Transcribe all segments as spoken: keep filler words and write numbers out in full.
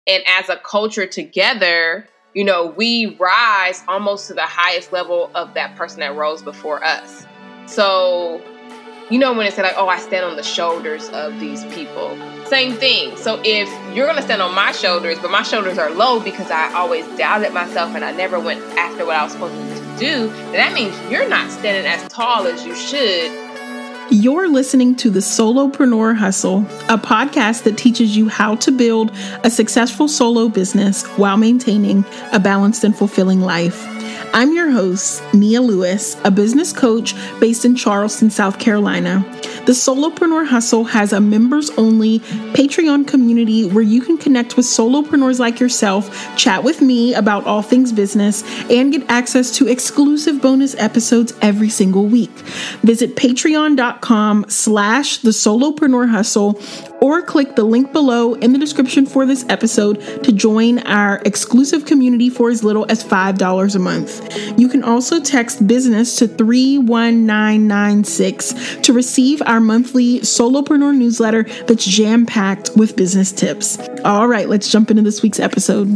And as a culture together, you know, we rise almost to the highest level of that person that rose before us. So, you know, when it's like, oh, I stand on the shoulders of these people. Same thing. So if you're going to stand on my shoulders, but my shoulders are low because I always doubted myself and I never went after what I was supposed to do, then that means you're not standing as tall as you should. You're listening to the Solopreneur Hustle, a podcast that teaches you how to build a successful solo business while maintaining a balanced and fulfilling life. I'm your host, Nia Lewis, a business coach based in Charleston, South Carolina. The Solopreneur Hustle has a members-only Patreon community where you can connect with solopreneurs like yourself, chat with me about all things business, and get access to exclusive bonus episodes every single week. Visit patreon.com slash the Solopreneur Hustle or click the link below in the description for this episode to join our exclusive community for as little as five dollars a month. You can also text business to three one nine nine six to receive our monthly Solopreneur newsletter that's jam-packed with business tips. All right, let's jump into this week's episode.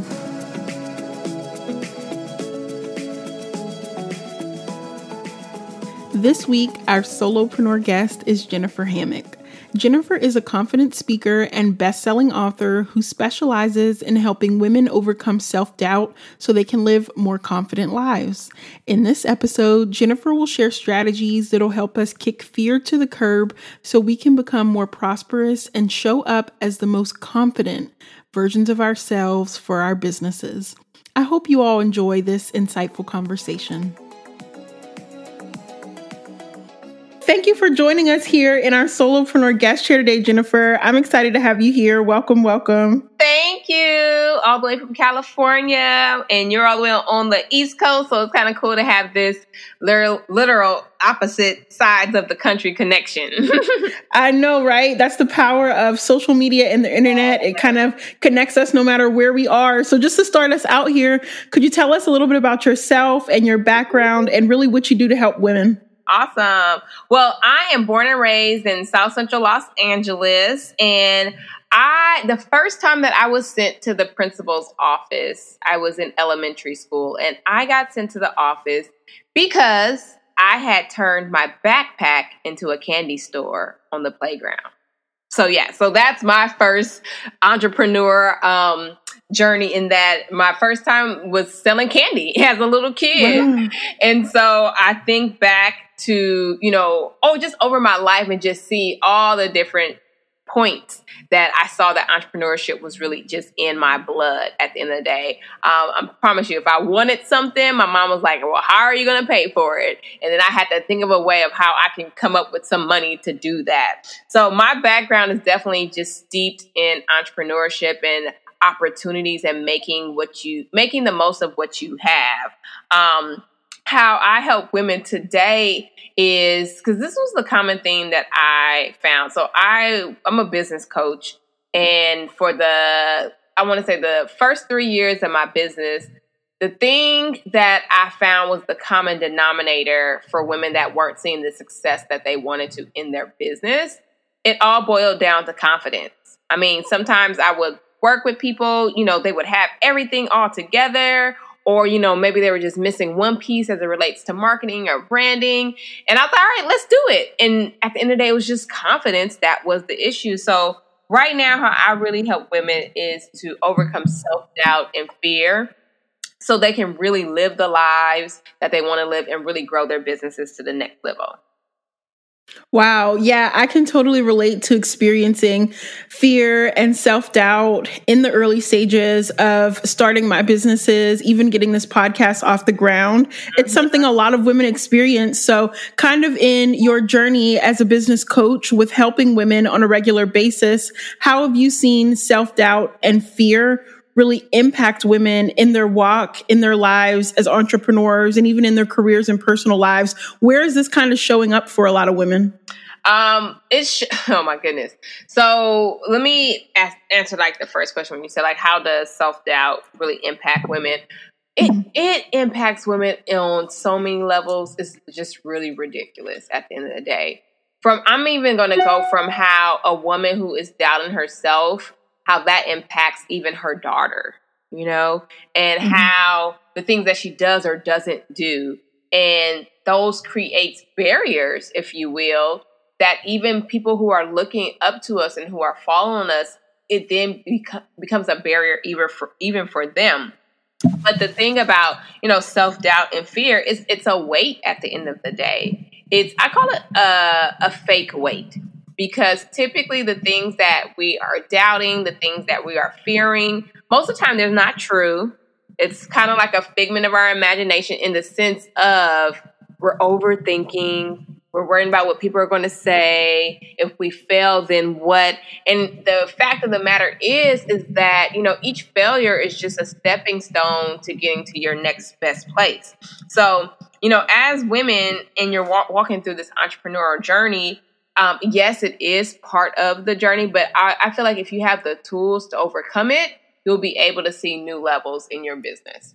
This week, our solopreneur guest is Jennifer Hammock. Jennifer is a confident speaker and best-selling author who specializes in helping women overcome self-doubt so they can live more confident lives. In this episode, Jennifer will share strategies that'll help us kick fear to the curb so we can become more prosperous and show up as the most confident versions of ourselves for our businesses. I hope you all enjoy this insightful conversation. Thank you for joining us here in our Solopreneur guest chair today, Jennifer. I'm excited to have you here. Welcome, welcome. Thank you. All the way from California, and you're all the way on the East Coast, so it's kind of cool to have this literal, literal opposite sides of the country connection. I know, right? That's the power of social media and the internet. It kind of connects us no matter where we are. So just to start us out here, could you tell us a little bit about yourself and your background and really what you do to help women? Awesome. Well, I am born and raised in South Central Los Angeles, and I, the first time that I was sent to the principal's office, I was in elementary school, and I got sent to the office because I had turned my backpack into a candy store on the playground. So yeah, so that's my first entrepreneur um, journey, in that my first time was selling candy as a little kid. Wow. And so I think back to, you know, oh, just over my life and just see all the different points that I saw that entrepreneurship was really just in my blood at the end of the day. Um, I promise you, if I wanted something, my mom was like, well, how are you going to pay for it? And then I had to think of a way of how I can come up with some money to do that. So my background is definitely just steeped in entrepreneurship and opportunities and making what you, making the most of what you have. Um, How I help women today is, because this was the common theme that I found. So I, I'm a business coach. And for the, I want to say the first three years of my business, the thing that I found was the common denominator for women that weren't seeing the success that they wanted to in their business. It all boiled down to confidence. I mean, sometimes I would work with people, you know, they would have everything all together. Or, you know, maybe they were just missing one piece as it relates to marketing or branding. And I thought, all right, let's do it. And at the end of the day, it was just confidence that was the issue. So right now, how I really help women is to overcome self-doubt and fear so they can really live the lives that they want to live and really grow their businesses to the next level. Wow. Yeah, I can totally relate to experiencing fear and self-doubt in the early stages of starting my businesses, even getting this podcast off the ground. It's something a lot of women experience. So kind of in your journey as a business coach with helping women on a regular basis, how have you seen self-doubt and fear really impact women in their walk, in their lives as entrepreneurs, and even in their careers and personal lives? Where is this kind of showing up for a lot of women? Um, it's, sh- oh my goodness. So let me ask, answer like the first question when you said like, how does self-doubt really impact women? It, it impacts women on so many levels. It's just really ridiculous at the end of the day. From, I'm even going to go from how a woman who is doubting herself how that impacts even her daughter, you know, and Mm-hmm. how the things that she does or doesn't do. And those creates barriers, if you will, that even people who are looking up to us and who are following us, it then beco- becomes a barrier even for, even for them. But the thing about, you know, self-doubt and fear is it's a weight at the end of the day. It's, I call it a, a fake weight, because typically the things that we are doubting, the things that we are fearing, most of the time they're not true. It's kind of like a figment of our imagination in the sense of we're overthinking. We're worrying about what people are going to say. If we fail, then what? And the fact of the matter is, is that, you know, each failure is just a stepping stone to getting to your next best place. So, you know, as women and you're walk, walking through this entrepreneurial journey, um, yes, it is part of the journey, but I, I feel like if you have the tools to overcome it, you'll be able to see new levels in your business.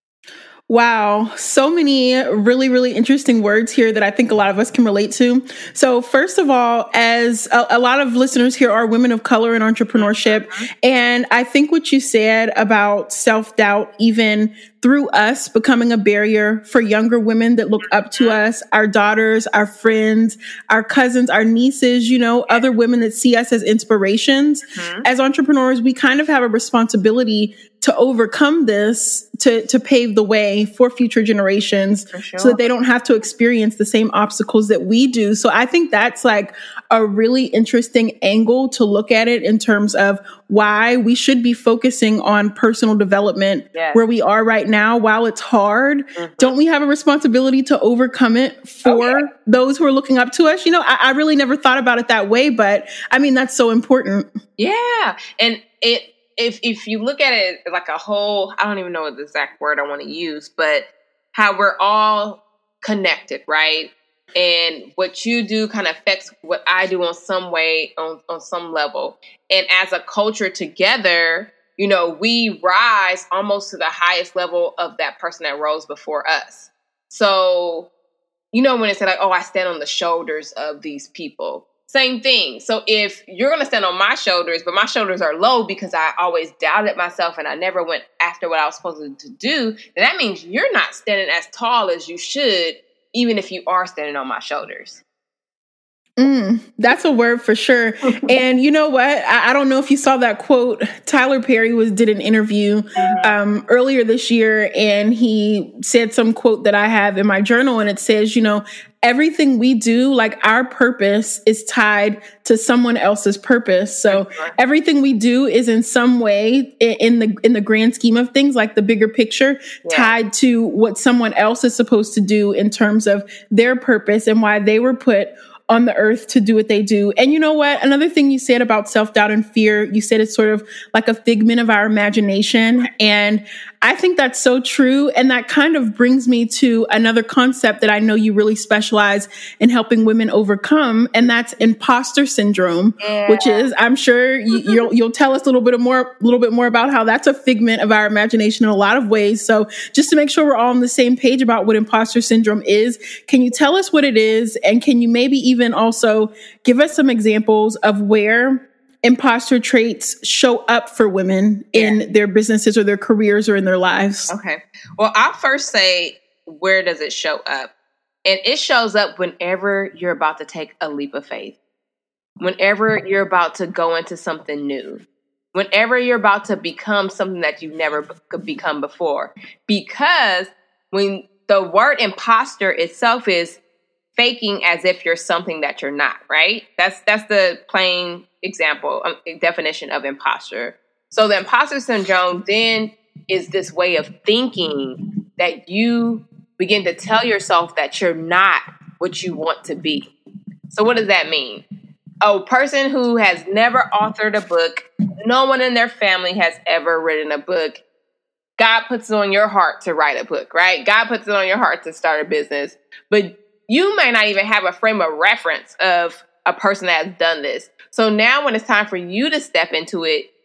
Wow. So many really, really interesting words here that I think a lot of us can relate to. So first of all, as a, a lot of listeners here are women of color in entrepreneurship. And I think what you said about self-doubt, even through us becoming a barrier for younger women that look up to us, our daughters, our friends, our cousins, our nieces, you know, other women that see us as inspirations. Mm-hmm. As entrepreneurs, we kind of have a responsibility to overcome this, to, to pave the way for future generations, for sure, so that they don't have to experience the same obstacles that we do. So I think that's like a really interesting angle to look at it in terms of why we should be focusing on personal development, yes, where we are right now. While it's hard, mm-hmm, don't we have a responsibility to overcome it for okay. those who are looking up to us? You know, I, I really never thought about it that way, but I mean, that's so important. Yeah. And it, If if you look at it like a whole, I don't even know the exact word I want to use, but how we're all connected, right? And what you do kind of affects what I do on some way, on, on some level. And as a culture together, you know, we rise almost to the highest level of that person that rose before us. So, you know, when it's like, oh, I stand on the shoulders of these people. Same thing. So if you're going to stand on my shoulders, but my shoulders are low because I always doubted myself and I never went after what I was supposed to do, then that means you're not standing as tall as you should, even if you are standing on my shoulders. Mm, that's a word for sure. And you know what? I, I don't know if you saw that quote. Tyler Perry was did an interview mm-hmm. um, earlier this year, and he said some quote that I have in my journal, and it says, you know, everything we do, like our purpose is tied to someone else's purpose. So sure. everything we do is in some way in the in the grand scheme of things, like the bigger picture, yeah. tied to what someone else is supposed to do in terms of their purpose and why they were put on the earth to do what they do. And you know what? Another thing you said about self-doubt and fear, you said it's sort of like a figment of our imagination. And I think that's so true. And that kind of brings me to another concept that I know you really specialize in helping women overcome. And that's imposter syndrome, yeah. which is, I'm sure you, you'll, you'll tell us a little bit more, a little bit more about how that's a figment of our imagination in a lot of ways. So just to make sure we're all on the same page about what imposter syndrome is, can you tell us what it is? And can you maybe even also give us some examples of where imposter traits show up for women yeah. in their businesses or their careers or in their lives? Okay. Well, I'll first say, where does it show up? And it shows up whenever you're about to take a leap of faith, whenever you're about to go into something new, whenever you're about to become something that you've never could become before. Because when the word imposter itself is faking as if you're something that you're not, right? That's that's the plain example, um, definition of imposter. So the imposter syndrome then is this way of thinking that you begin to tell yourself that you're not what you want to be. So what does that mean? A person who has never authored a book, no one in their family has ever written a book. God puts it on your heart to write a book, right? God puts it on your heart to start a business, but you may not even have a frame of reference of a person that has done this. So now when it's time for you to step into it,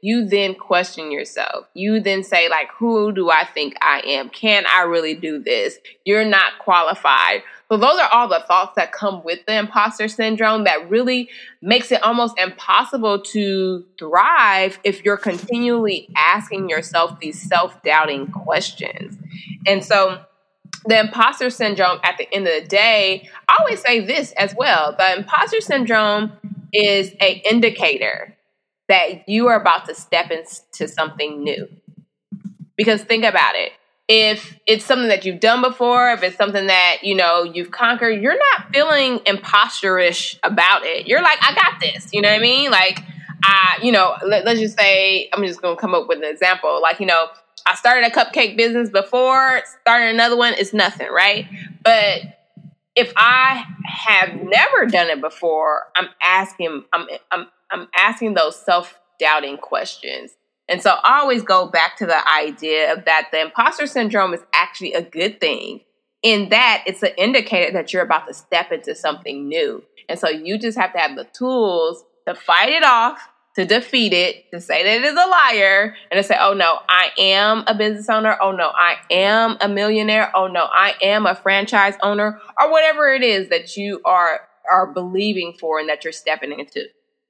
you then question yourself. You then say, like, who do I think I am? Can I really do this? You're not qualified. So those are all the thoughts that come with the imposter syndrome that really makes it almost impossible to thrive if you're continually asking yourself these self-doubting questions. And so the imposter syndrome, at the end of the day, I always say this as well. The imposter syndrome is an indicator that you are about to step into something new. Because think about it. If it's something that you've done before, if it's something that, you know, you've conquered, you're not feeling imposterish about it. You're like, I got this. You know what I mean? Like, I, you know, let, let's just say, I'm just going to come up with an example. Like, you know, I started a cupcake business before, starting another one is nothing, right? But if I have never done it before, I'm asking, I'm, I'm, I'm asking those self-doubting questions. And so I always go back to the idea of that the imposter syndrome is actually a good thing, in that it's an indicator that you're about to step into something new. And so you just have to have the tools to fight it off, to defeat it, to say that it is a liar, and to say, oh no, I am a business owner. Oh no, I am a millionaire. Oh no, I am a franchise owner, or whatever it is that you are, are believing for and that you're stepping into.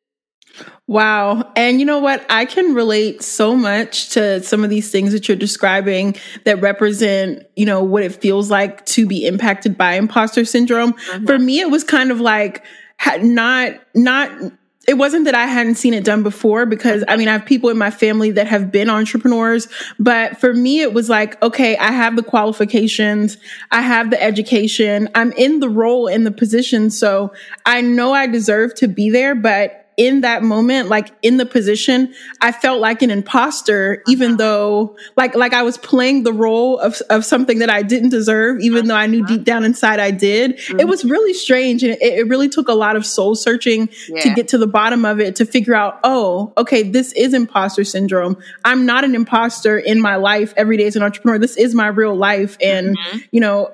Wow. And you know what? I can relate so much to some of these things that you're describing that represent, you know, what it feels like to be impacted by imposter syndrome. Mm-hmm. For me, it was kind of like not, not, it wasn't that I hadn't seen it done before, because I mean, I have people in my family that have been entrepreneurs, but for me, it was like, okay, I have the qualifications, I have the education, I'm in the role, in the position. So I know I deserve to be there, but in that moment, like in the position, I felt like an imposter, even though like, like I was playing the role of, of something that I didn't deserve, even though I knew deep down inside I did. Mm-hmm. It was really strange. And it, it really took a lot of soul searching yeah. to get to the bottom of it, to figure out, oh, okay, this is imposter syndrome. I'm not an imposter in my life every day as an entrepreneur. This is my real life. And, mm-hmm. you know,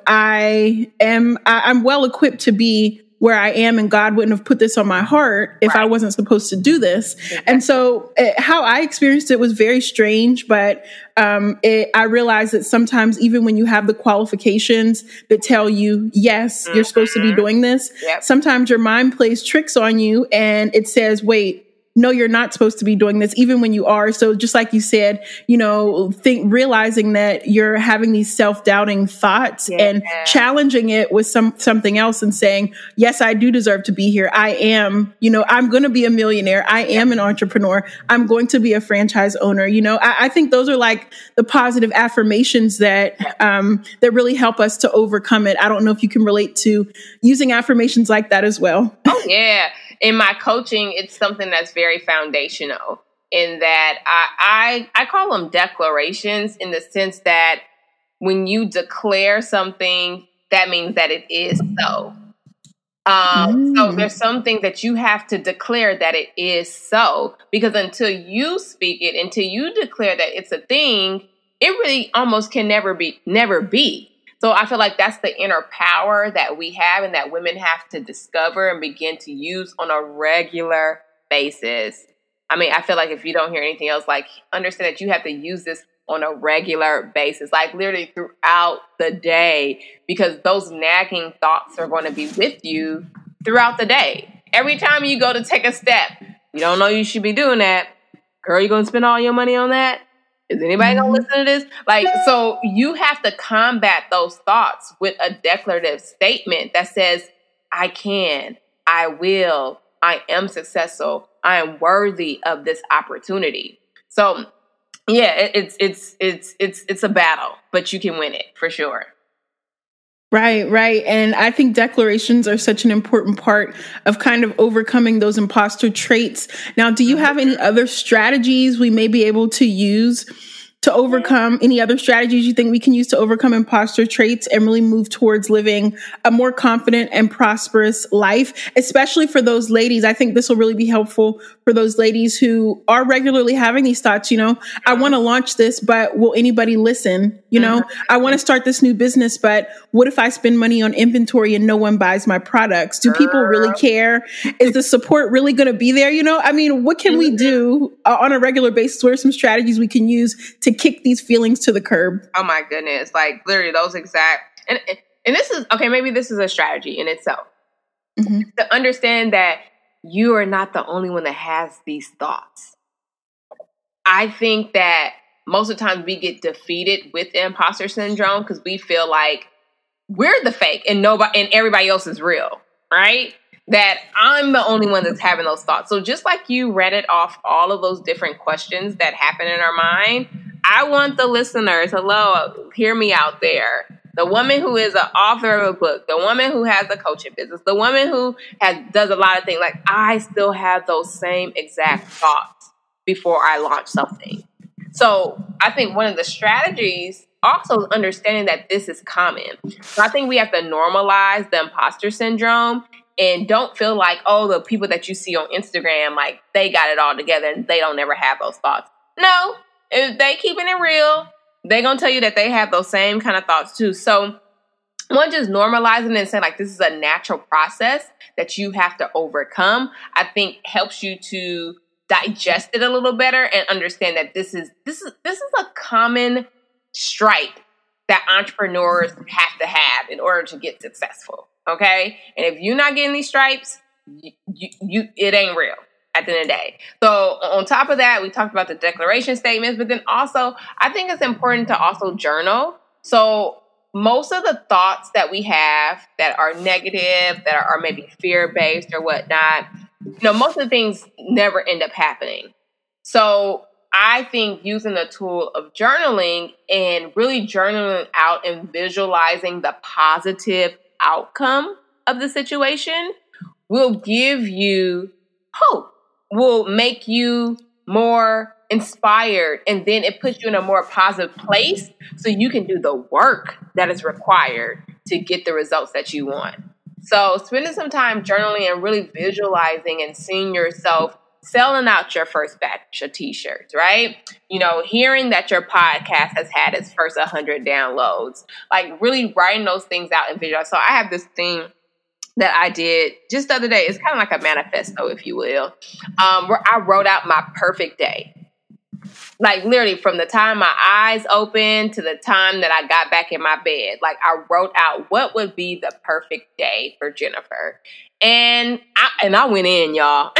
I am, I, I'm well equipped to be where I am, and God wouldn't have put this on my heart if right. I wasn't supposed to do this. Exactly. And so uh, how I experienced it was very strange, but um, it, I realized that sometimes even when you have the qualifications that tell you, yes, mm-hmm. you're supposed to be doing this, yep. sometimes your mind plays tricks on you and it says, wait, no, you're not supposed to be doing this, even when you are. So just like you said, you know, think, realizing that you're having these self-doubting thoughts yeah. and challenging it with some, something else and saying, yes, I do deserve to be here. I am, you know, I'm going to be a millionaire. I am an entrepreneur. I'm going to be a franchise owner. You know, I, I think those are like the positive affirmations that, um, that really help us to overcome it. I don't know if you can relate to using affirmations like that as well. Oh, yeah. In my coaching, it's something that's very foundational, in that I, I I call them declarations, in the sense that when you declare something, that means that it is so. Um, mm. So there's something that you have to declare that it is so, because until you speak it, until you declare that it's a thing, it really almost can never be, never be. So I feel like that's the inner power that we have, and that women have to discover and begin to use on a regular basis. I mean, I feel like if you don't hear anything else, like, understand that you have to use this on a regular basis, like literally throughout the day, because those nagging thoughts are going to be with you throughout the day. Every time you go to take a step, you don't know you should be doing that. Girl, you going to spend all your money on that? Is anybody going to listen to this? Like, so you have to combat those thoughts with a declarative statement that says, I can, I will, I am successful, I am worthy of this opportunity. So yeah, it, it's, it's, it's, it's, it's a battle, but you can win it for sure. Right, right. And I think declarations are such an important part of kind of overcoming those imposter traits. Now, do you have any other strategies we may be able to use to overcome, any other strategies you think we can use to overcome imposter traits and really move towards living a more confident and prosperous life, especially for those ladies? I think this will really be helpful for those ladies who are regularly having these thoughts. You know, I want to launch this, but will anybody listen? You know, mm-hmm. I want to start this new business, but what if I spend money on inventory and no one buys my products? Do people really care? Is the support really going to be there? You know, I mean, what can we do uh, on a regular basis? What are some strategies we can use to kick these feelings to the curb? Oh my goodness. Like literally those exact, and, and this is, okay, maybe this is a strategy in itself. Mm-hmm. To understand that you are not the only one that has these thoughts. I think that most of the time we get defeated with imposter syndrome because we feel like we're the fake and nobody and everybody else is real, right? That I'm the only one that's having those thoughts. So just like you read it off all of those different questions that happen in our mind, I want the listeners, hello, hear me out there. The woman who is an author of a book, the woman who has a coaching business, the woman who has does a lot of things, like I still have those same exact thoughts before I launch something. So I think one of the strategies also is understanding that this is common. So I think we have to normalize the imposter syndrome and don't feel like, oh, the people that you see on Instagram, like they got it all together and they don't ever have those thoughts. No, if they keeping it real, they're going to tell you that they have those same kind of thoughts too. So one, just normalizing and saying like, this is a natural process that you have to overcome, I think helps you to digest it a little better and understand that this is this is this is a common stripe that entrepreneurs have to have in order to get successful. Okay, and if you're not getting these stripes, you, you, you it ain't real at the end of the day. So on top of that, we talked about the declaration statements, but then also I think it's important to also journal. So most of the thoughts that we have that are negative, that are, are maybe fear-based or whatnot, you know, most of the things never end up happening. So I think using the tool of journaling and really journaling out and visualizing the positive outcome of the situation will give you hope, will make you more inspired, and then it puts you in a more positive place so you can do the work that is required to get the results that you want. So spending some time journaling and really visualizing and seeing yourself selling out your first batch of t-shirts, right? You know, hearing that your podcast has had its first one hundred downloads, like really writing those things out and visualize. So I have this thing that I did just the other day. It's kind of like a manifesto, if you will, um, where I wrote out my perfect day. Like literally from the time my eyes opened to the time that I got back in my bed, like I wrote out what would be the perfect day for Jennifer. And I, and I went in, y'all.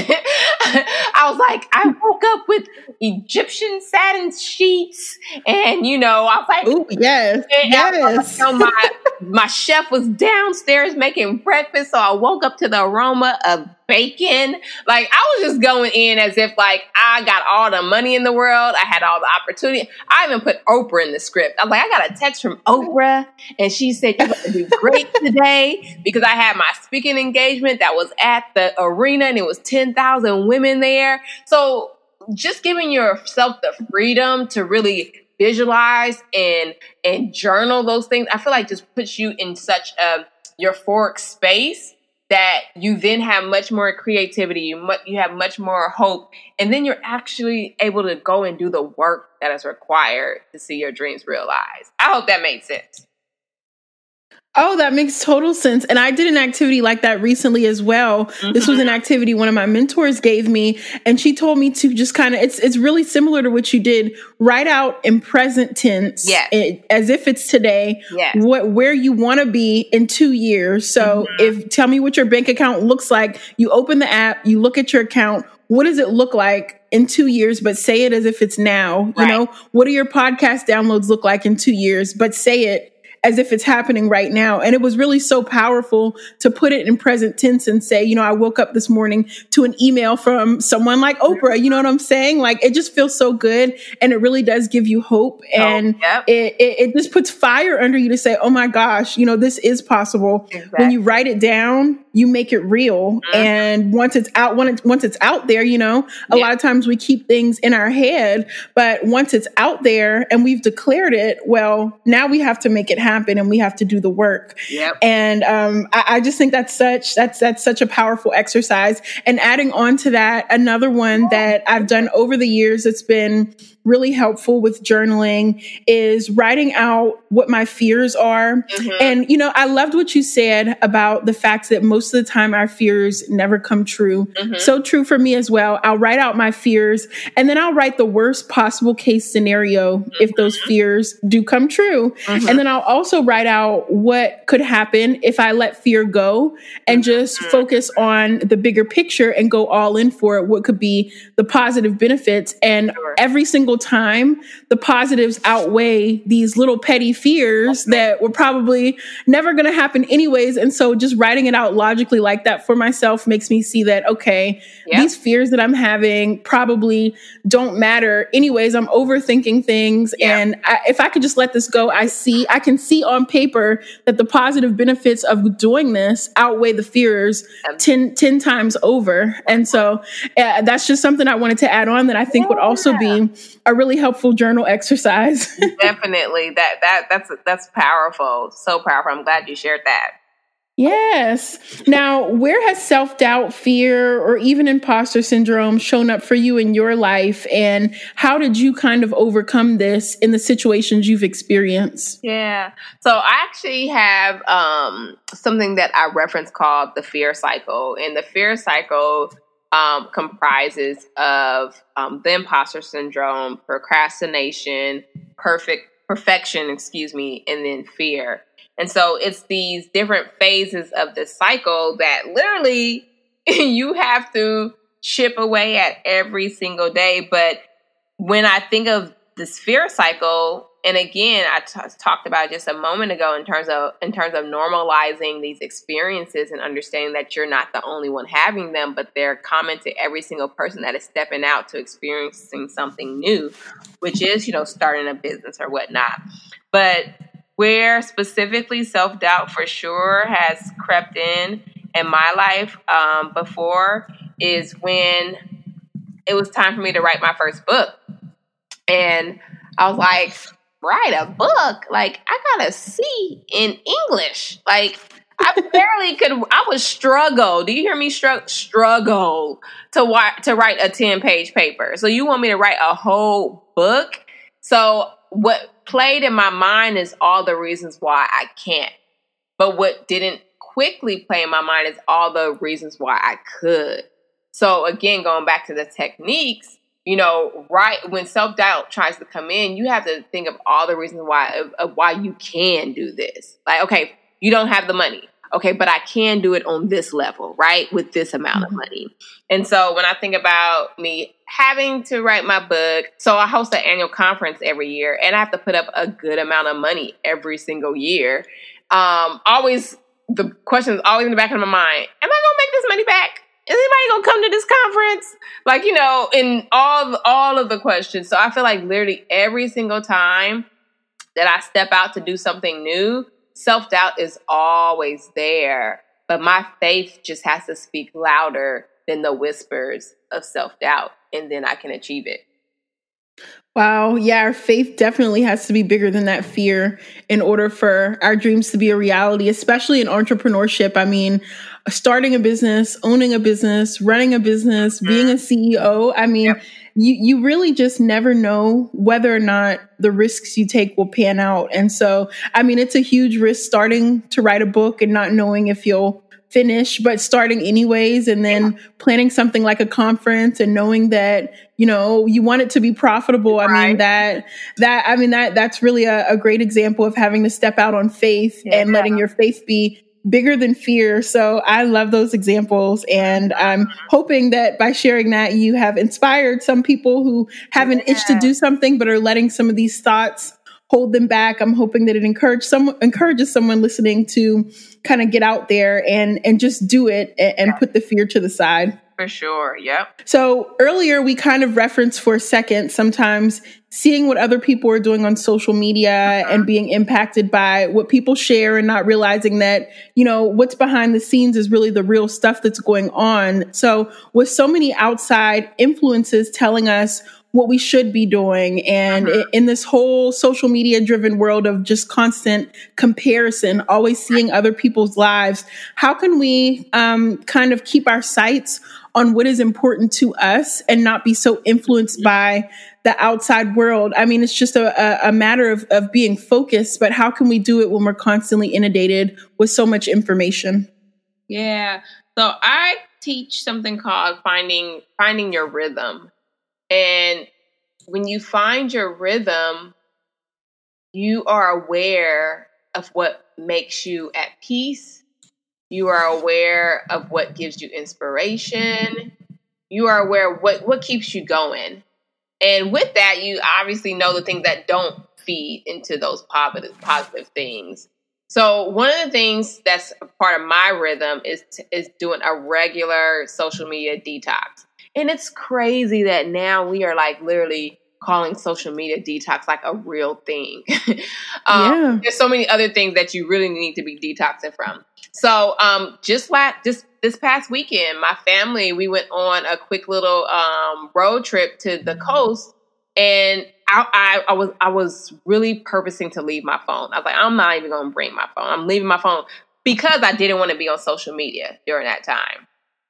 I was like, I woke up with Egyptian satin sheets, and you know, I was like, "Ooh, yes, yes." I, my my chef was downstairs making breakfast, so I woke up to the aroma of bacon. Like I was just going in as if like I got all the money in the world. I had all the opportunity. I even put Oprah in the script. I was like, I got a text from Oprah, and she said you're going to do great today, because I had my speaking engagement that was at the arena, and it was ten thousand women there. So just giving yourself the freedom to really visualize and and journal those things, I feel like just puts you in such a euphoric space that you then have much more creativity, you, mu- you have much more hope, and then you're actually able to go and do the work that is required to see your dreams realized. I hope that made sense. Oh, that makes total sense. And I did an activity like that recently as well. Mm-hmm. This was an activity one of my mentors gave me, and she told me to just kind of, it's it's really similar to what you did. Write out in present tense, yes. it, as if it's today, yes. what where you want to be in two years. So mm-hmm. if tell me what your bank account looks like, you open the app, you look at your account. What does it look like in two years? But say it as if it's now. Right. You know, what do your podcast downloads look like in two years? But say it as if it's happening right now. And it was really so powerful to put it in present tense and say, you know, I woke up this morning to an email from someone like Oprah. You know what I'm saying? Like, it just feels so good. And it really does give you hope. And oh, yep. it, it, it just puts fire under you to say, oh my gosh, you know, this is possible. Exactly. When you write it down, you make it real. Mm-hmm. And once it's out, when it's, once it's out there, you know, a yeah. lot of times we keep things in our head, but once it's out there and we've declared it, well, now we have to make it happen and we have to do the work. Yep. And um, I, I just think that's such, that's, that's such a powerful exercise. And adding on to that, another one that I've done over the years, it's been really helpful with journaling, is writing out what my fears are. Mm-hmm. And, you know, I loved what you said about the fact that most of the time our fears never come true. Mm-hmm. So true for me as well. I'll write out my fears and then I'll write the worst possible case scenario mm-hmm. if those fears do come true. Mm-hmm. And then I'll also write out what could happen if I let fear go and just mm-hmm. focus on the bigger picture and go all in for it, what could be the positive benefits. And sure. every single time, the positives outweigh these little petty fears that were probably never going to happen anyways. And so just writing it out logically like that for myself makes me see that, okay, yep. these fears that I'm having probably don't matter anyways. I'm overthinking things. Yep. And I, if I could just let this go, I see, I can see on paper that the positive benefits of doing this outweigh the fears ten, ten times over. And so uh, that's just something I wanted to add on that I think yeah. would also be a really helpful journal exercise. Definitely. That, that, that's, that's powerful. So powerful. I'm glad you shared that. Yes. Now, where has self-doubt, fear, or even imposter syndrome shown up for you in your life? And how did you kind of overcome this in the situations you've experienced? Yeah. So I actually have um, something that I reference called the fear cycle. And the fear cycle um, comprises of um, the imposter syndrome, procrastination, perfect perfection, excuse me, and then fear. And so it's these different phases of the cycle that literally you have to chip away at every single day. But when I think of this fear cycle, and again, I t- talked about just a moment ago in terms of in terms of normalizing these experiences and understanding that you're not the only one having them, but they're common to every single person that is stepping out to experiencing something new, which is, you know, starting a business or whatnot. But where specifically self-doubt for sure has crept in in my life um, before is when it was time for me to write my first book. And I was like, write a book? Like, I got a C in English. Like, I barely could, I would struggle. Do you hear me struggle? Struggle to, wa- to write a ten-page paper. So you want me to write a whole book? So what played in my mind is all the reasons why I can't. But what didn't quickly play in my mind is all the reasons why I could. So again, going back to the techniques, you know, right when self-doubt tries to come in, you have to think of all the reasons why of, of why you can do this. Like, okay, you don't have the money. Okay, but I can do it on this level, right? With this amount of money. And so when I think about me having to write my book, so I host an annual conference every year and I have to put up a good amount of money every single year. Um, always, the question is always in the back of my mind, am I going to make this money back? Is anybody going to come to this conference? Like, you know, in all, all of the questions. So I feel like literally every single time that I step out to do something new, self-doubt is always there, but my faith just has to speak louder than the whispers of self-doubt, and then I can achieve it. Wow. Yeah, our faith definitely has to be bigger than that fear in order for our dreams to be a reality, especially in entrepreneurship. I mean, starting a business, owning a business, running a business, being a C E O. I mean, yep. you, you really just never know whether or not the risks you take will pan out. And so, I mean, it's a huge risk starting to write a book and not knowing if you'll finish, but starting anyways, and then yeah. planning something like a conference and knowing that, you know, you want it to be profitable. Right. I mean, that, that, I mean, that, that's really a, a great example of having to step out on faith yeah. and letting your faith be bigger than fear. So I love those examples. And I'm hoping that by sharing that, you have inspired some people who have an yeah. itch to do something, but are letting some of these thoughts hold them back. I'm hoping that it encourage some, encourages someone listening to kind of get out there and, and just do it and, and put the fear to the side. for sure. Yep. So earlier we kind of referenced for a second, sometimes seeing what other people are doing on social media mm-hmm. and being impacted by what people share and not realizing that, you know, what's behind the scenes is really the real stuff that's going on. So with so many outside influences telling us what we should be doing. And uh-huh. in this whole social media driven world of just constant comparison, always seeing other people's lives, how can we um, kind of keep our sights on what is important to us and not be so influenced by the outside world? I mean, it's just a, a matter of, of being focused, but how can we do it when we're constantly inundated with so much information? Yeah. So I teach something called finding finding your rhythm. And when you find your rhythm, you are aware of what makes you at peace. You are aware of what gives you inspiration. You are aware of what, what keeps you going. And with that, you obviously know the things that don't feed into those positive, positive things. So one of the things that's a part of my rhythm is, is doing a regular social media detox. And it's crazy that now we are like literally calling social media detox like a real thing. um, yeah. There's so many other things that you really need to be detoxing from. So um, just last, just this past weekend, my family, we went on a quick little um, road trip to the coast, and I, I, I was I was really purposing to leave my phone. I was like, I'm not even going to bring my phone. I'm leaving my phone because I didn't want to be on social media during that time.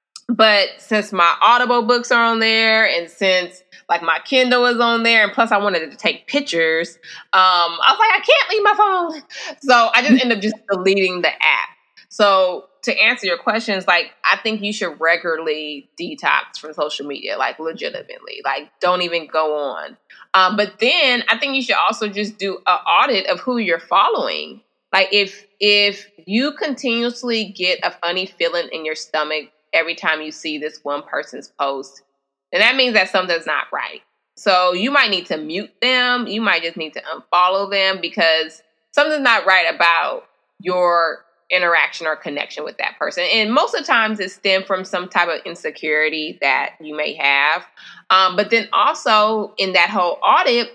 But since my Audible books are on there, and since like my Kindle is on there, and plus I wanted to take pictures, um, I was like, I can't leave my phone. So I just ended up just deleting the app. So to answer your questions, like, I think you should regularly detox from social media, like legitimately, like don't even go on. Um, but then I think you should also just do an audit of who you're following. Like if, if you continuously get a funny feeling in your stomach every time you see this one person's post, then that means that something's not right. So you might need to mute them. You might just need to unfollow them because something's not right about your interaction or connection with that person. And most of the times it stems from some type of insecurity that you may have. Um, but then also in that whole audit,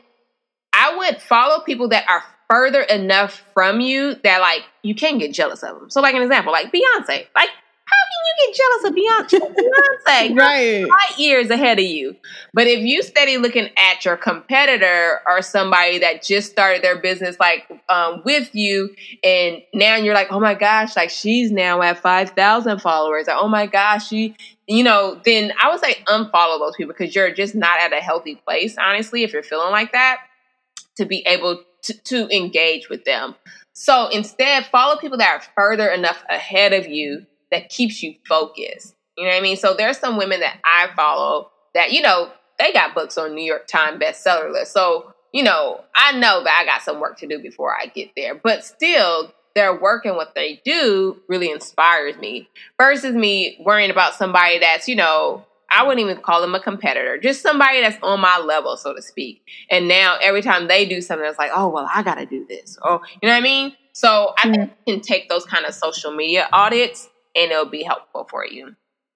I would follow people that are further enough from you that like you can't get jealous of them. So like an example, like Beyonce, like how can you get jealous of Beyonce? Beyonce, right, light years ahead of you. But if you steady looking at your competitor or somebody that just started their business like um, with you, and now you're like, oh my gosh, like she's now at five thousand followers. Like, oh my gosh, she, you know, then I would say unfollow those people because you're just not at a healthy place, honestly, if you're feeling like that, to be able to, to engage with them. So instead, follow people that are further enough ahead of you that keeps you focused. You know what I mean? So there's some women that I follow that, you know, they got books on New York Times bestseller list. So, you know, I know that I got some work to do before I get there. But still, their work and what they do really inspires me versus me worrying about somebody that's, you know, I wouldn't even call them a competitor, just somebody that's on my level, so to speak. And now every time they do something, it's like, oh, well, I got to do this. Or, you know what I mean? So I think you can take those kind of social media audits and it'll be helpful for you.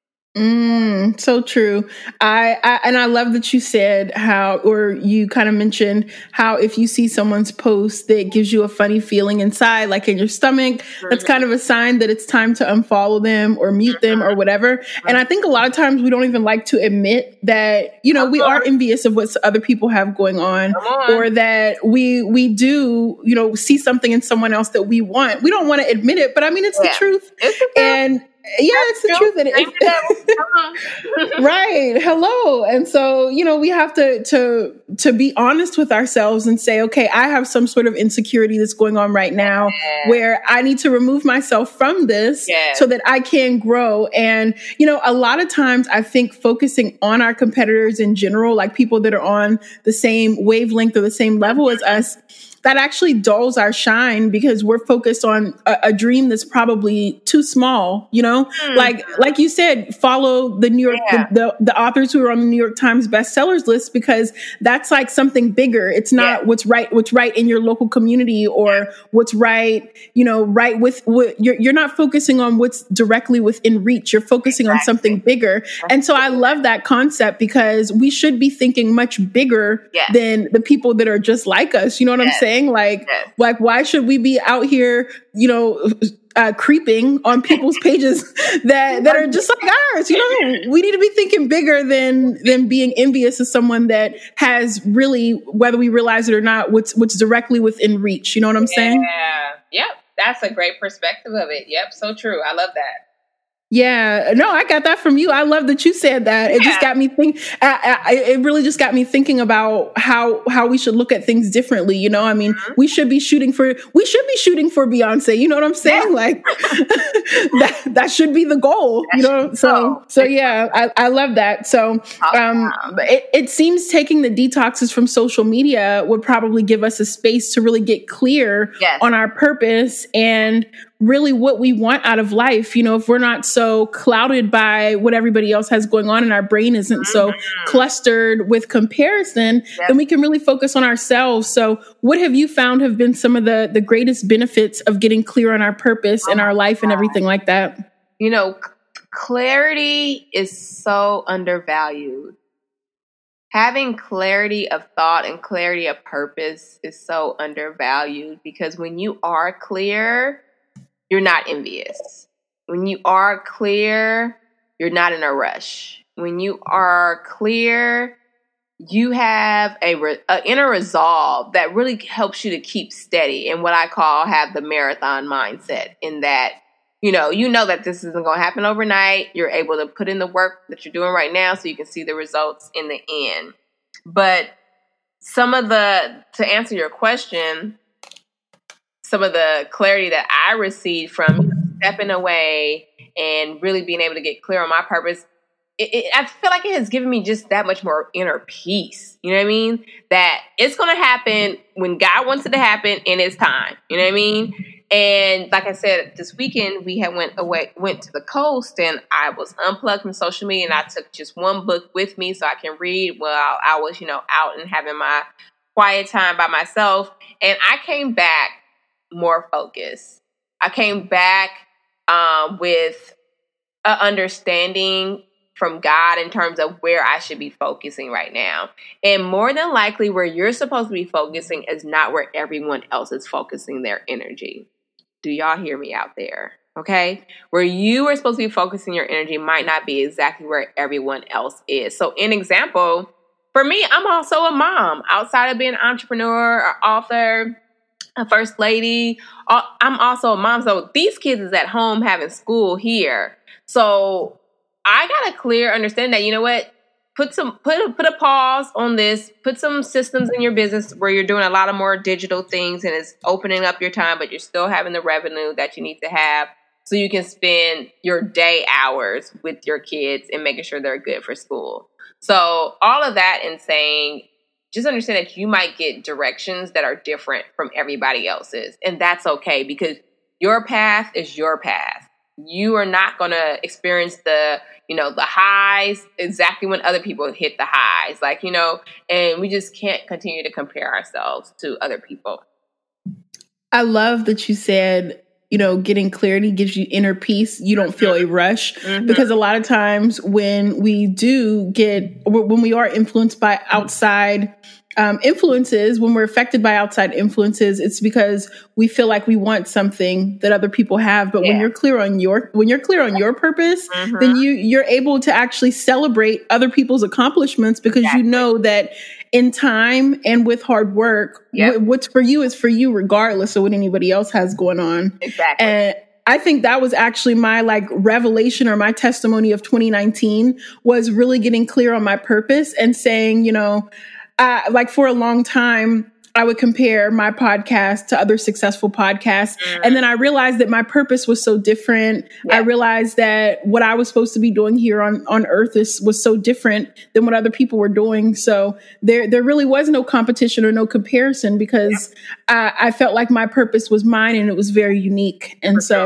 Mm, so true. I, I and I love that you said how, or you kind of mentioned how if you see someone's post that gives you a funny feeling inside, like in your stomach, mm-hmm. that's kind of a sign that it's time to unfollow them or mute mm-hmm. them or whatever. Mm-hmm. And I think a lot of times we don't even like to admit that, you know, we are envious of what other people have going on, on, or that we we do, you know, see something in someone else that we want. We don't want to admit it, but I mean, it's yeah. the truth. It's the truth. And yeah, it's the truth. That it, right. Hello. And so, you know, we have to, to, to be honest with ourselves and say, okay, I have some sort of insecurity that's going on right now yeah. where I need to remove myself from this yeah. so that I can grow. And, you know, a lot of times I think focusing on our competitors in general, like people that are on the same wavelength or the same level as us, that actually dulls our shine because we're focused on a, a dream that's probably too small, you know? know, mm. like, like you said, follow the New York, yeah. the, the, the authors who are on the New York Times bestsellers list, because that's like something bigger. It's not yeah. what's right, what's right in your local community or what's right, you know, right with what you're, you're not focusing on what's directly within reach. You're focusing exactly. on something bigger. And so I love that concept, because we should be thinking much bigger yes. than the people that are just like us. You know what yes. I'm saying? Like, yes. like, why should we be out here, you know, uh, creeping on people's pages that, that are just like ours? You know, we need to be thinking bigger than, than being envious of someone that has really, whether we realize it or not, what's, what's directly within reach. You know what I'm yeah. saying? Yeah. Yep. That's a great perspective of it. Yep. So true. I love that. Yeah, no, I got that from you. I love that you said that. It yeah. just got me think. I, I, it really just got me thinking about how how we should look at things differently. You know, I mean, mm-hmm. we should be shooting for we should be shooing for Beyonce. You know what I'm saying? Yeah. Like that that should be the goal. That you know, so so yeah, I, I love that. So um, it, it seems taking the detoxes from social media would probably give us a space to really get clear yes. on our purpose and really what we want out of life. You know, if we're not so clouded by what everybody else has going on and our brain isn't mm-hmm. so clustered with comparison, yep. then we can really focus on ourselves. So what have you found have been some of the, the greatest benefits of getting clear on our purpose oh in our life God. and everything like that? You know, c- clarity is so undervalued. Having clarity of thought and clarity of purpose is so undervalued, because when you are clear, you're not envious. When you are clear, you're not in a rush. When you are clear, you have a, re- a inner resolve that really helps you to keep steady, and what I call have the marathon mindset, in that, you know, you know that this isn't going to happen overnight. You're able to put in the work that you're doing right now so you can see the results in the end. But some of the, to answer your question, some of the clarity that I received from, you know, stepping away and really being able to get clear on my purpose, it, it, I feel like it has given me just that much more inner peace. You know what I mean? That it's going to happen when God wants it to happen in His time. You know what I mean? And like I said, this weekend we had went away, went to the coast, and I was unplugged from social media, and I took just one book with me so I can read while I was, you know, out and having my quiet time by myself. And I came back more focused. I came back um, with an understanding from God in terms of where I should be focusing right now. And more than likely, where you're supposed to be focusing is not where everyone else is focusing their energy. Do y'all hear me out there? Okay? Where you are supposed to be focusing your energy might not be exactly where everyone else is. So, an example, for me, I'm also a mom. Outside of being an entrepreneur, or author, a first lady, I'm also a mom. So these kids is at home having school here. So I got a clear understanding that, you know what, put some, put a, put a pause on this, put some systems in your business where you're doing a lot of more digital things and it's opening up your time, but you're still having the revenue that you need to have so you can spend your day hours with your kids and making sure they're good for school. So all of that and saying, just understand that you might get directions that are different from everybody else's. And that's okay, because your path is your path. You are not going to experience the, you know, the highs exactly when other people hit the highs. Like, you know, and we just can't continue to compare ourselves to other people. I love that you said, you know, getting clarity gives you inner peace. You don't feel a rush mm-hmm. because a lot of times when we do get, when we are influenced by outside um, influences, when we're affected by outside influences, it's because we feel like we want something that other people have. But yeah. when you're clear on your, when you're clear on your purpose, mm-hmm. then you, you're able to actually celebrate other people's accomplishments, because exactly. you know that in time and with hard work, yep. what's for you is for you, regardless of what anybody else has going on. Exactly. And I think that was actually my like revelation or my testimony of twenty nineteen, was really getting clear on my purpose and saying, you know, uh, like for a long time, I would compare my podcast to other successful podcasts. Mm. And then I realized that my purpose was so different. Yeah. I realized that what I was supposed to be doing here on, on earth is, was so different than what other people were doing. So there, there really was no competition or no comparison, because yeah. I, I felt like my purpose was mine and it was very unique. And For so sure.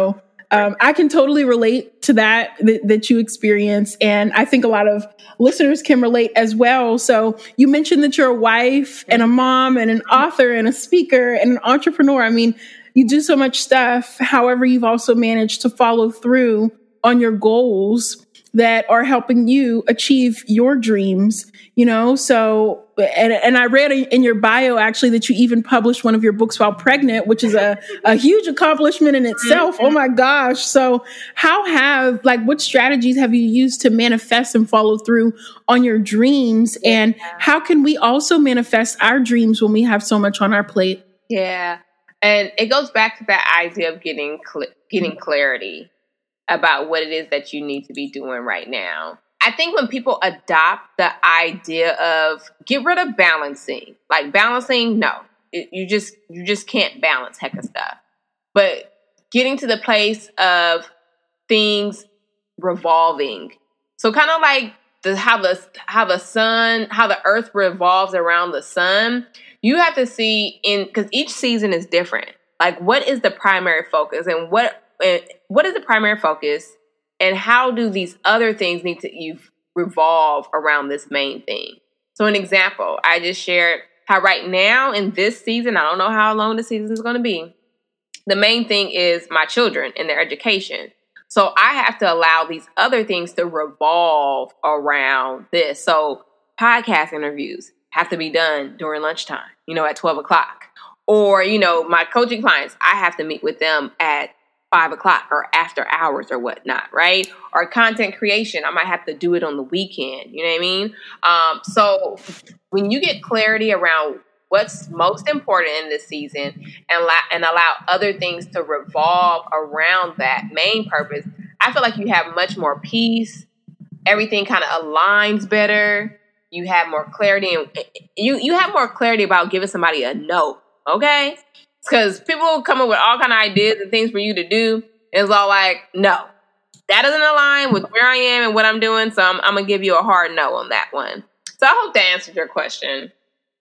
um, I can totally relate to that, that that you experience. And I think a lot of listeners can relate as well. So you mentioned that you're a wife and a mom and an author and a speaker and an entrepreneur. I mean, you do so much stuff. However, you've also managed to follow through on your goals that are helping you achieve your dreams, you know? So, and, and I read in your bio actually that you even published one of your books while pregnant, which is a, a huge accomplishment in itself. Oh my gosh. So how have, like, what strategies have you used to manifest and follow through on your dreams? And how can we also manifest our dreams when we have so much on our plate? Yeah. And it goes back to that idea of getting, cl- getting clarity about what it is that you need to be doing right now. I think when people adopt the idea of get rid of balancing, like balancing, no, it, you just, you just can't balance heck of stuff. But getting to the place of things revolving. So kind of like the, how the, how the sun, how the earth revolves around the sun, you have to see in, because each season is different. Like, what is the primary focus and what, and what is the primary focus, and how do these other things need to you revolve around this main thing? So an example, I just shared how right now in this season, I don't know how long the season is going to be, the main thing is my children and their education. So I have to allow these other things to revolve around this. So podcast interviews have to be done during lunchtime, you know, at twelve o'clock. Or, you know, my coaching clients, I have to meet with them at five o'clock or after hours or whatnot, right? Or content creation, I might have to do it on the weekend. You know what I mean? Um, so when you get clarity around what's most important in this season and, la- and allow other things to revolve around that main purpose, I feel like you have much more peace. Everything kind of aligns better. You have more clarity, and you, you have more clarity about giving somebody a no, okay? Because people will come up with all kind of ideas and things for you to do. It's all like, no, that doesn't align with where I am and what I'm doing. So I'm, I'm going to give you a hard no on that one. So I hope that answered your question.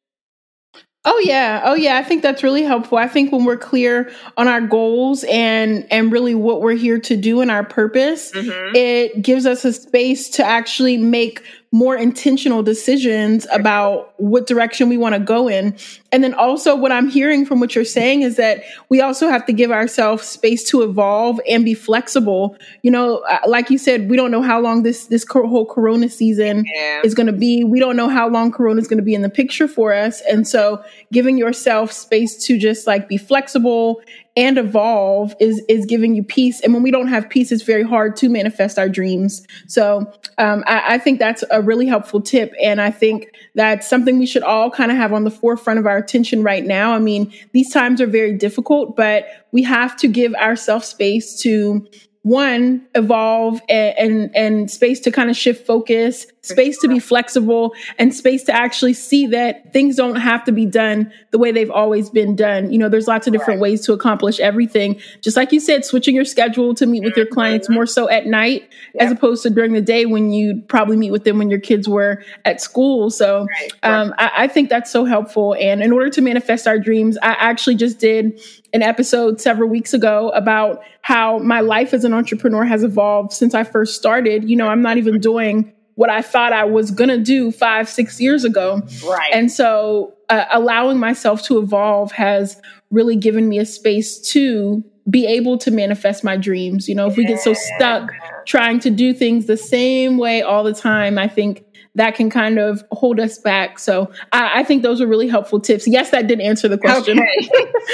Oh yeah. Oh yeah. I think that's really helpful. I think when we're clear on our goals and, and really what we're here to do and our purpose, mm-hmm. it gives us a space to actually make more intentional decisions about what direction we want to go in. And then also what I'm hearing from what you're saying is that we also have to give ourselves space to evolve and be flexible. You know, like you said, we don't know how long this, this whole Corona season yeah. is going to be. We don't know how long Corona is going to be in the picture for us. And so giving yourself space to just like be flexible and evolve is, is giving you peace. And when we don't have peace, it's very hard to manifest our dreams. So um, I, I think that's a really helpful tip. And I think that's something we should all kind of have on the forefront of our attention right now. I mean, these times are very difficult, but we have to give ourselves space to, one, evolve and, and, and space to kind of shift focus, space to be flexible, and space to actually see that things don't have to be done the way they've always been done. You know, there's lots of different ways to accomplish everything. Just like you said, switching your schedule to meet with your clients more so at night, yep. as opposed to during the day when you'd probably meet with them when your kids were at school. So right. um, I, I think that's so helpful. And in order to manifest our dreams, I actually just did an episode several weeks ago about how my life as an entrepreneur has evolved since I first started. You know, I'm not even doing what I thought I was going to do five, six years ago. Right. And so uh, allowing myself to evolve has really given me a space to be able to manifest my dreams. You know, if we get so stuck trying to do things the same way all the time, I think that can kind of hold us back. So I, I think those are really helpful tips. Yes, that did answer the question. Okay.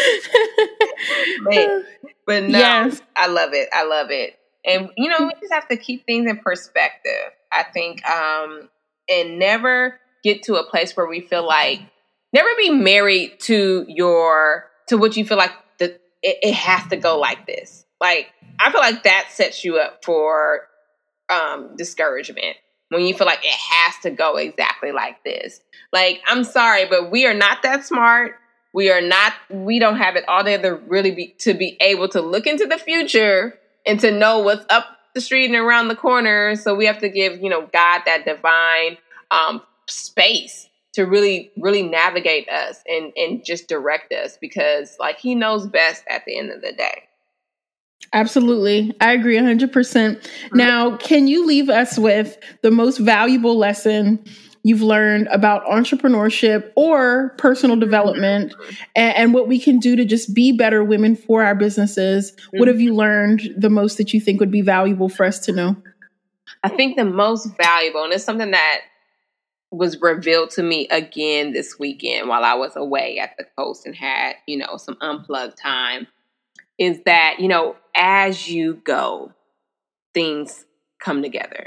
but, but no, yes. I love it. I love it. And, you know, we just have to keep things in perspective. I think, um, and never get to a place where we feel like, never be married to your, to what you feel like the, it, it has to go like this. Like, I feel like that sets you up for um, discouragement. When you feel like it has to go exactly like this. Like, I'm sorry, but we are not that smart. We are not, we don't have it all together really be, to be able to look into the future and to know what's up the street and around the corner. So we have to give, you know, God that divine um, space to really, really navigate us and, and just direct us because, like, he knows best at the end of the day. Absolutely. I agree one hundred percent. Mm-hmm. Now, can you leave us with the most valuable lesson you've learned about entrepreneurship or personal development, mm-hmm. and, and what we can do to just be better women for our businesses? Mm-hmm. What have you learned the most that you think would be valuable for us to know? I think the most valuable, and it's something that was revealed to me again this weekend while I was away at the coast and had, you know, some unplugged time, is that, you know, as you go, things come together.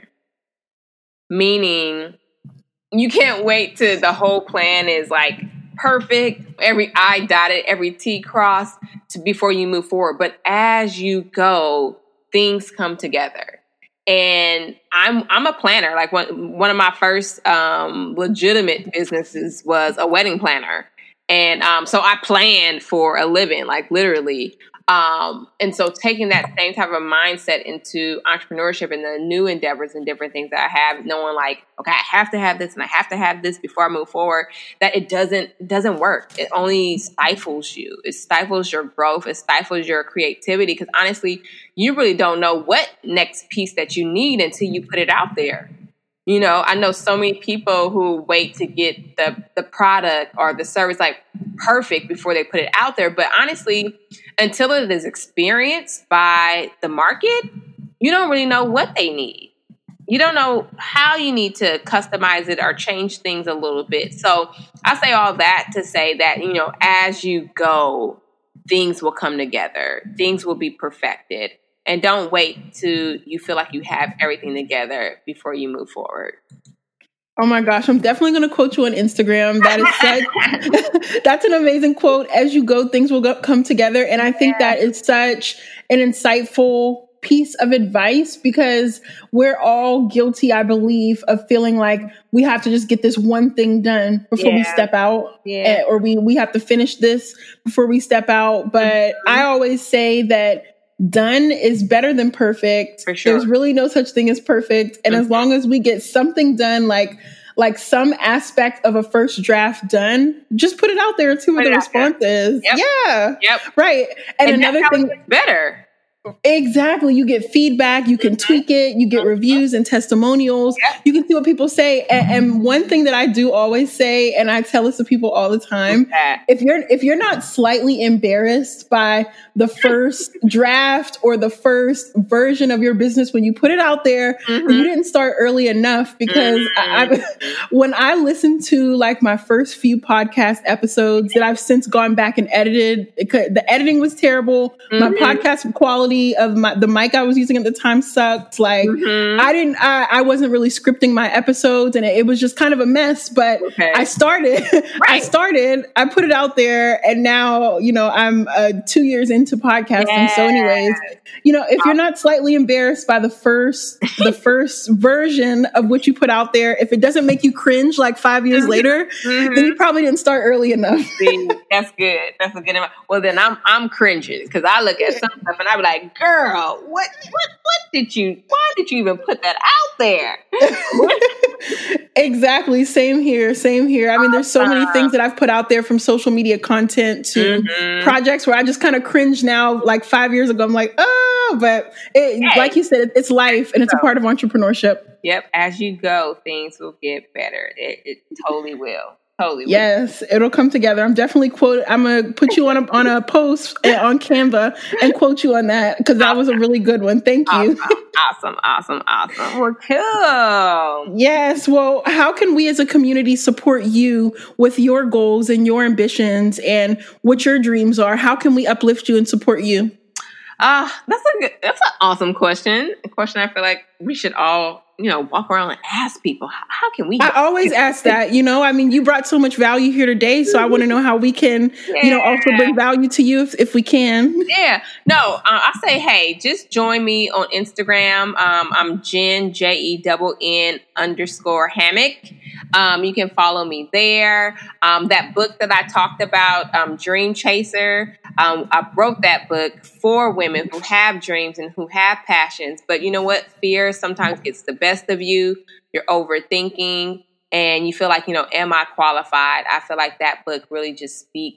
Meaning you can't wait till the whole plan is like perfect, every I dotted, every T crossed to before you move forward. But as you go, things come together. And I'm I'm a planner. Like one one of my first um, legitimate businesses was a wedding planner. And um, so I planned for a living, like literally. Um, and so taking that same type of mindset into entrepreneurship and the new endeavors and different things that I have, knowing like, okay, I have to have this and I have to have this before I move forward, that it doesn't, doesn't work. It only stifles you. It stifles your growth. It stifles your creativity. Because honestly, you really don't know what next piece that you need until you put it out there. You know, I know so many people who wait to get the, the product or the service like perfect before they put it out there. But honestly, until it is experienced by the market, you don't really know what they need. You don't know how you need to customize it or change things a little bit. So I say all that to say that, you know, as you go, things will come together. Things will be perfected. And don't wait till you feel like you have everything together before you move forward. Oh my gosh, I'm definitely going to quote you on Instagram. That is such, that's an amazing quote. As you go, things will go, come together. And I think yeah. that is such an insightful piece of advice, because we're all guilty, I believe, of feeling like we have to just get this one thing done before yeah. we step out, yeah. or we, we have to finish this before we step out. But mm-hmm. I always say that done is better than perfect. For sure. There's really no such thing as perfect. And mm-hmm. as long as we get something done, like like some aspect of a first draft done, just put it out there and see what the response there. is. Yep. Yeah. Yep. Right. And, and another thing, better. Exactly. You get feedback, you can mm-hmm. tweak it, you get mm-hmm. reviews and testimonials. Yep. You can see what people say. And, and one thing that I do always say, and I tell this to people all the time, yeah. if you're if you're not slightly embarrassed by the first draft or the first version of your business when you put it out there, mm-hmm. then you didn't start early enough. Because mm-hmm. I, I, when I listened to like my first few podcast episodes that I've since gone back and edited, it, the editing was terrible. Mm-hmm. My podcast quality of my, the mic I was using at the time sucked. Like mm-hmm. I didn't, I, I wasn't really scripting my episodes, and it, it was just kind of a mess, but okay. I started, right. I started, I put it out there, and now, you know, I'm uh, two years into podcasting. Yeah. So anyways, you know, if you're not slightly embarrassed by the first, the first version of what you put out there, if it doesn't make you cringe like five years mm-hmm. later, mm-hmm. then you probably didn't start early enough. See, that's good. That's a good amount. Well, then I'm, I'm cringing, because I look at some stuff and I be like, girl, what, what, what did you, why did you even put that out there? Exactly. Same here. Same here. I mean, there's so many things that I've put out there, from social media content to mm-hmm. projects, where I just kind of cringe now. Like five years ago, I'm like, oh, but it, hey. like you said, it's life, and it's a part of entrepreneurship. Yep. As you go, things will get better. It, it totally will. Totally. Yes, it'll come together. I'm definitely quote. I'm gonna put you on a on a post on Canva and quote you on that, because that was a really good one. Thank you. Awesome, awesome, awesome, awesome. Well, cool. Yes. Well, how can we as a community support you with your goals and your ambitions and what your dreams are? How can we uplift you and support you? Uh, that's a good, that's an awesome question. A question I feel like we should all, you know, walk around and ask people, how, how can we? I always ask that, you know, I mean, you brought so much value here today, so I want to know how we can, yeah. you know, also bring value to you if, if we can. Yeah. No, uh, I say, hey, just join me on Instagram. Um, I'm Jen, J E N N underscore hammock. Um, you can follow me there. Um, that book that I talked about, um, Dream Chaser, um, I wrote that book for women who have dreams and who have passions. But you know what? Fear sometimes gets the best of you. You're overthinking and you feel like, you know, am I qualified? I feel like that book really just speaks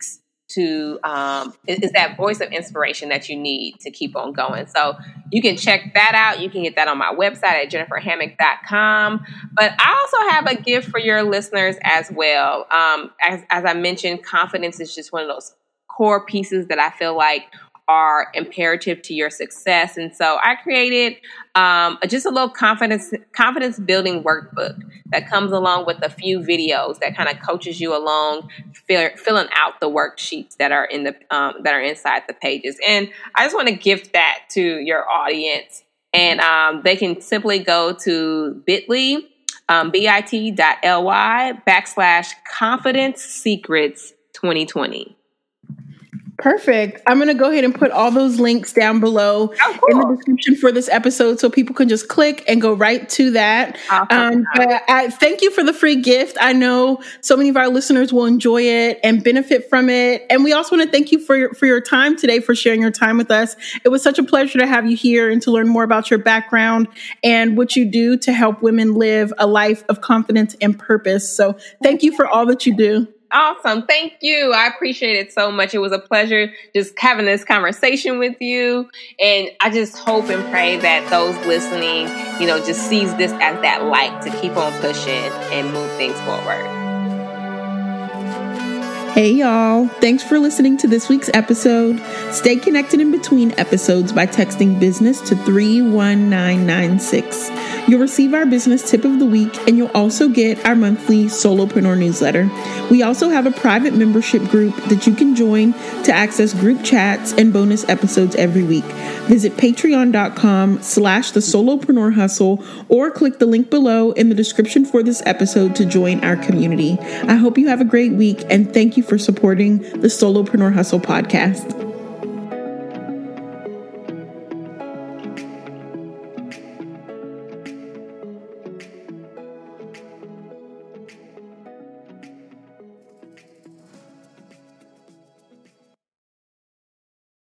to um, is that voice of inspiration that you need to keep on going. So you can check that out. You can get that on my website at jennifer hammock dot com. But I also have a gift for your listeners as well. Um, as, as I mentioned, confidence is just one of those core pieces that I feel like are imperative to your success. And so I created um, just a little confidence confidence building workbook that comes along with a few videos that kind of coaches you along fill, filling out the worksheets that are in the um, that are inside the pages. And I just want to gift that to your audience. And um, they can simply go to bit.ly, um, bit.ly backslash confidence secrets twenty twenty. Perfect. I'm going to go ahead and put all those links down below oh, cool. in the description for this episode so people can just click and go right to that. Awesome. Um, but I thank you for the free gift. I know so many of our listeners will enjoy it and benefit from it. And we also want to thank you for your, for your time today, for sharing your time with us. It was such a pleasure to have you here and to learn more about your background and what you do to help women live a life of confidence and purpose. So thank you for all that you do. Awesome. Thank you. I appreciate it so much. It was a pleasure just having this conversation with you. And I just hope and pray that those listening, you know, just sees this as that light to keep on pushing and move things forward. Hey y'all, thanks for listening to this week's episode. Stay connected in between episodes by texting business to three one nine nine six. You'll receive our business tip of the week, and you'll also get our monthly Solopreneur newsletter. We also have a private membership group that you can join to access group chats and bonus episodes every week. Visit patreon.com slash the Solopreneur Hustle or click the link below in the description for this episode to join our community. I hope you have a great week, and thank you for supporting the Solopreneur Hustle podcast.